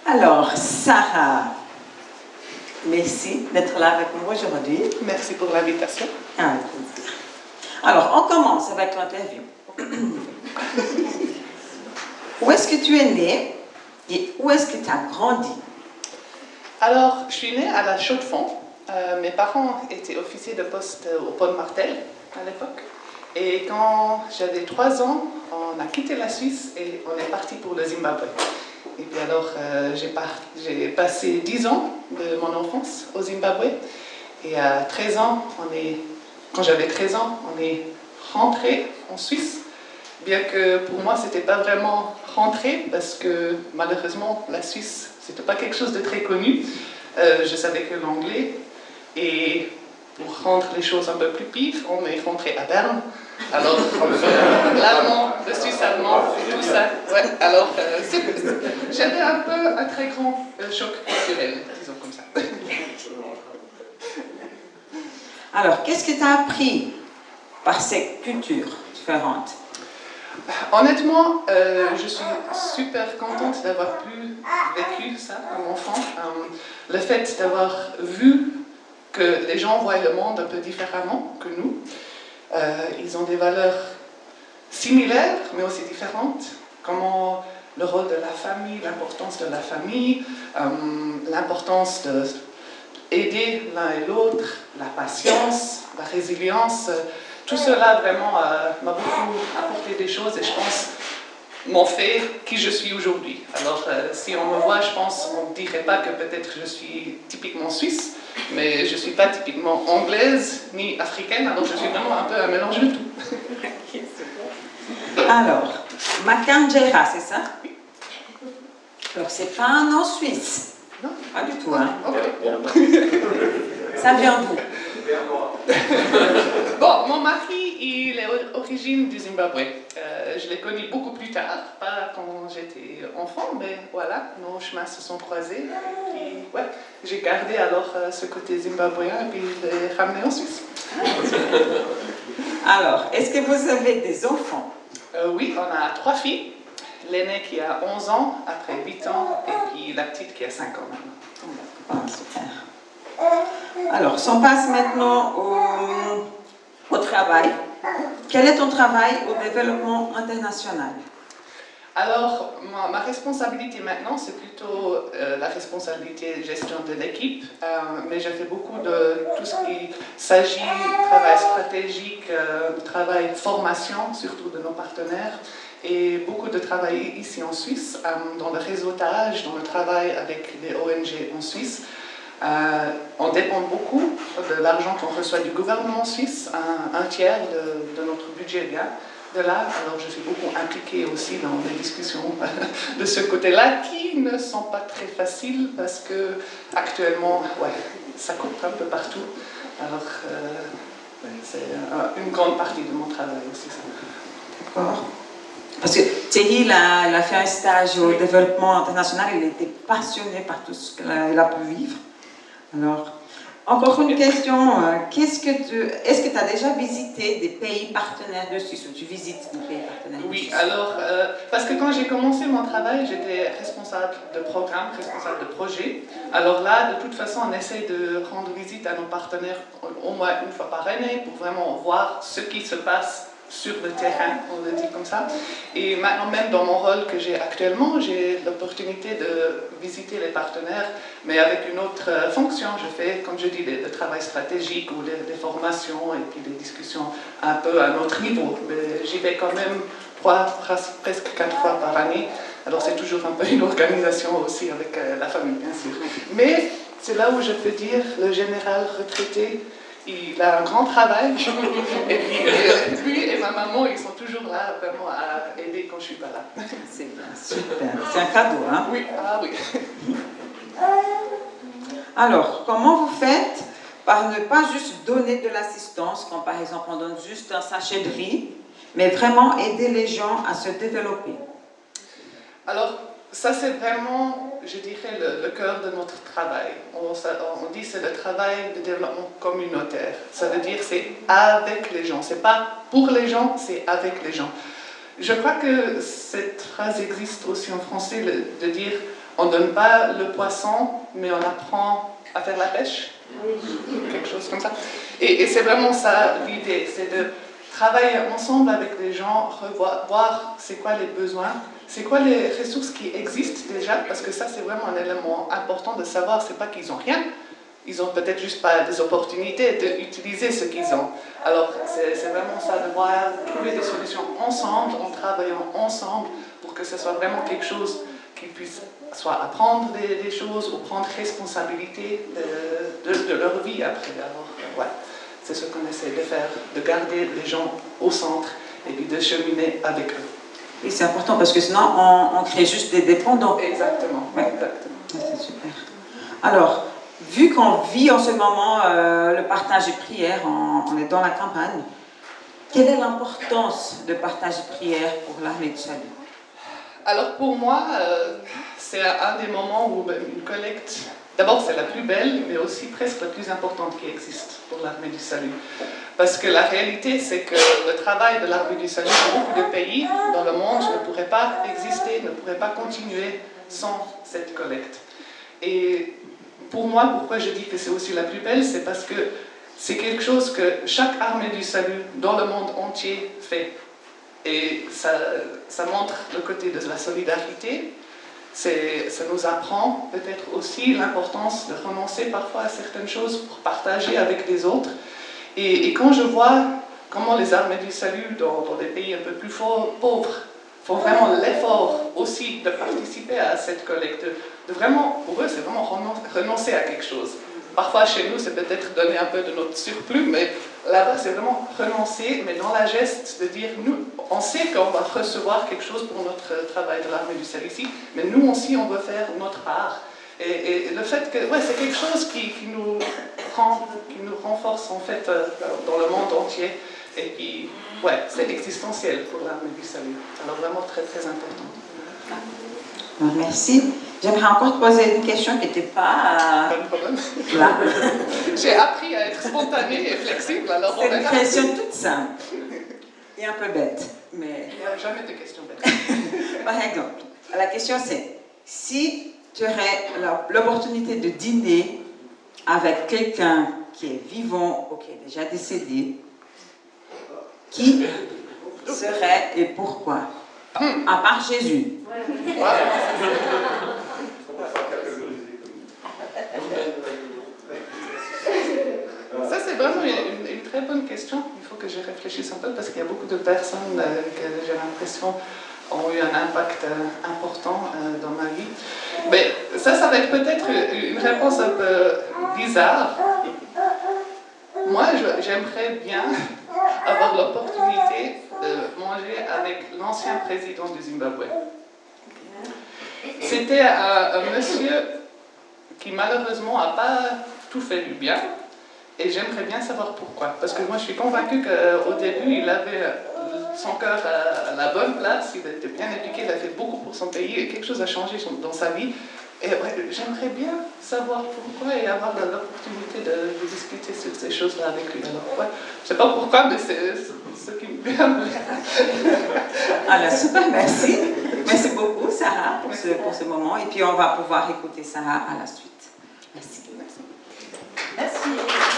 Alors, Sarah, merci d'être là avec moi aujourd'hui. Merci pour l'invitation. Alors, on commence avec l'interview. Où est-ce que tu es né et où est-ce que tu as grandi? Alors, je suis née à la Chaux-de-Fonds. Mes parents étaient officiers de poste au pont de Martel à l'époque. Et quand j'avais 3 ans, on a quitté la Suisse et on est parti pour le Zimbabwe. Et puis alors, j'ai passé 10 ans de mon enfance au Zimbabwe. Et à 13 ans, quand j'avais 13 ans, on est rentré en Suisse. Bien que pour moi, ce n'était pas vraiment rentré, parce que malheureusement, la Suisse, ce n'était pas quelque chose de très connu. Je savais que l'anglais. Et pour rendre les choses un peu plus pires, on est rentré à Berne. Alors, l'allemand, le suisse-allemand, tout ça. Ouais, alors, j'avais un très grand choc culturel, disons comme ça. Alors, qu'est-ce que tu as appris par ces cultures différentes? Honnêtement, je suis super contente d'avoir vécu ça comme enfant. Le fait d'avoir vu que les gens voient le monde un peu différemment que nous. Ils ont des valeurs similaires, mais aussi différentes. Comment le rôle de la famille, l'importance de la famille, l'importance d'aider l'un et l'autre, la patience, la résilience. Tout cela vraiment m'a beaucoup apporté des choses et je pense m'ont fait qui je suis aujourd'hui. Alors si on me voit, je pense on ne dirait pas que peut-être je suis typiquement suisse, mais je ne suis pas typiquement anglaise ni africaine, alors je suis vraiment un peu un mélange de tout. Alors, Makanjera, c'est ça? Oui. Alors, c'est pas un nom suisse? Non. Pas du tout, hein? Okay. Ça vient d'où? Bon, mon mari, il est origine du Zimbabwe. Je l'ai connu beaucoup plus tard, pas quand j'étais enfant, mais voilà, nos chemins se sont croisés. Et puis, ouais, j'ai gardé alors ce côté zimbabwéen et puis je l'ai ramené en Suisse. Alors, est-ce que vous avez des enfants? Oui, on a 3 filles. L'aînée qui a 11 ans, après 8 ans, et puis la petite qui a 5 ans maintenant. Ah, super. Alors, si on passe maintenant au travail. Quel est ton travail au développement international? Alors, ma responsabilité maintenant, c'est plutôt la responsabilité de gestion de l'équipe, mais je fais beaucoup de tout ce qui s'agit de travail stratégique, travail formation, surtout de nos partenaires, et beaucoup de travail ici en Suisse, dans le réseautage, dans le travail avec les ONG en Suisse. On dépend beaucoup de l'argent qu'on reçoit du gouvernement suisse, un tiers de notre budget vient de là. Alors je suis beaucoup impliquée aussi dans les discussions de ce côté-là qui ne sont pas très faciles parce que actuellement, ouais, ça coupe un peu partout. Alors c'est une grande partie de mon travail aussi. D'accord. Parce que Thierry, il a fait un stage au développement international, il était passionné par tout ce qu'il a pu vivre. Alors, encore une question, est-ce que tu as déjà visité des pays partenaires de Suisse ou tu visites des pays partenaires de Suisse? Oui, alors, parce que quand j'ai commencé mon travail, j'étais responsable de programme, responsable de projet. Alors là, de toute façon, on essaie de rendre visite à nos partenaires au moins une fois par année pour vraiment voir ce qui se passe sur le terrain, on le dit comme ça. Et maintenant, même dans mon rôle que j'ai actuellement, j'ai l'opportunité de visiter les partenaires, mais avec une autre fonction. Je fais, comme je dis, le travail stratégique ou les formations et puis des discussions un peu à notre niveau. Mais j'y vais quand même presque 4 fois par année. Alors c'est toujours un peu une organisation aussi avec la famille, bien sûr. Mais c'est là où je peux dire, le général retraité, il a un grand travail, et puis lui et ma maman, ils sont toujours là vraiment à aider quand je ne suis pas là. C'est bien, super. C'est un cadeau, hein? Oui, ah oui. Alors, comment vous faites par ne pas juste donner de l'assistance, quand par exemple on donne juste un sachet de riz, mais vraiment aider les gens à se développer? Alors, ça c'est vraiment, je dirais, le cœur de notre travail. On dit que c'est le travail de développement communautaire. Ça veut dire c'est avec les gens. C'est pas pour les gens, c'est avec les gens. Je crois que cette phrase existe aussi en français, de dire on ne donne pas le poisson, mais on apprend à faire la pêche. Quelque chose comme ça. Et c'est vraiment ça l'idée, c'est de travailler ensemble avec les gens, voir c'est quoi les besoins, c'est quoi les ressources qui existent déjà, parce que ça c'est vraiment un élément important de savoir, c'est pas qu'ils n'ont rien, ils ont peut-être juste pas des opportunités d'utiliser ce qu'ils ont. Alors c'est vraiment ça, de voir, trouver des solutions ensemble, en travaillant ensemble, pour que ce soit vraiment quelque chose qu'ils puissent soit apprendre des choses ou prendre responsabilité de leur vie après. Alors, ouais, c'est ce qu'on essaie de faire, de garder les gens au centre et puis de cheminer avec eux. Et c'est important parce que sinon on crée juste des dépendants. Exactement. Ouais. Exactement. C'est super. Alors, vu qu'on vit en ce moment le partage et prière, on est dans la campagne, quelle est l'importance de partage et prière pour l'armée du salut? Alors pour moi, c'est un des moments où une collecte, d'abord c'est la plus belle, mais aussi presque la plus importante qui existe pour l'armée du salut. Parce que la réalité, c'est que le travail de l'armée du salut dans beaucoup de pays dans le monde ne pourrait pas exister, ne pourrait pas continuer sans cette collecte. Et pour moi, pourquoi je dis que c'est aussi la plus belle, c'est parce que c'est quelque chose que chaque armée du salut dans le monde entier fait. Et ça montre le côté de la solidarité. Ça nous apprend peut-être aussi l'importance de renoncer parfois à certaines choses pour partager avec les autres. Et quand je vois comment les armées du salut dans des pays un peu plus pauvres font vraiment l'effort aussi de participer à cette collecte, de vraiment, pour eux, c'est vraiment renoncer à quelque chose. Parfois, chez nous, c'est peut-être donner un peu de notre surplus, mais là-bas, c'est vraiment renoncer, mais dans la geste de dire, nous, on sait qu'on va recevoir quelque chose pour notre travail de l'armée du salut ici, mais nous aussi, on veut faire notre part. Et le fait que, ouais, c'est quelque chose qui nous renforce, en fait, dans le monde entier, et qui, ouais, c'est existentiel pour l'armée du salut. Alors, vraiment très, très important. Merci. J'aimerais encore te poser une question qui n'était pas Pas de problème. là. J'ai appris à être spontanée et flexible, alors C'est une question toute simple et un peu bête. Mais... Il n'y a jamais de question bête. Par exemple, la question c'est, si tu aurais l'opportunité de dîner avec quelqu'un qui est vivant ou qui est déjà décédé, qui serait et pourquoi? À part Jésus. Ça, c'est vraiment une très bonne question. Il faut que je réfléchisse un peu parce qu'il y a beaucoup de personnes que j'ai l'impression ont eu un impact important dans ma vie. Mais ça va être peut-être une réponse un peu bizarre. Moi, j'aimerais bien avoir l'opportunité de manger avec l'ancien président du Zimbabwe. C'était un monsieur qui malheureusement n'a pas tout fait du bien. Et j'aimerais bien savoir pourquoi. Parce que moi, je suis convaincue qu'au début, il avait son cœur à la bonne place, il était bien éduqué, il a fait beaucoup pour son pays, et quelque chose a changé dans sa vie. Et ouais, j'aimerais bien savoir pourquoi et avoir l'opportunité de discuter sur ces choses-là avec lui. Alors, ouais, je ne sais pas pourquoi, mais c'est ce qui me vient. Alors, super, merci. Merci beaucoup, Sarah, pour ce moment. Et puis, on va pouvoir écouter Sarah à la suite. Merci. Merci.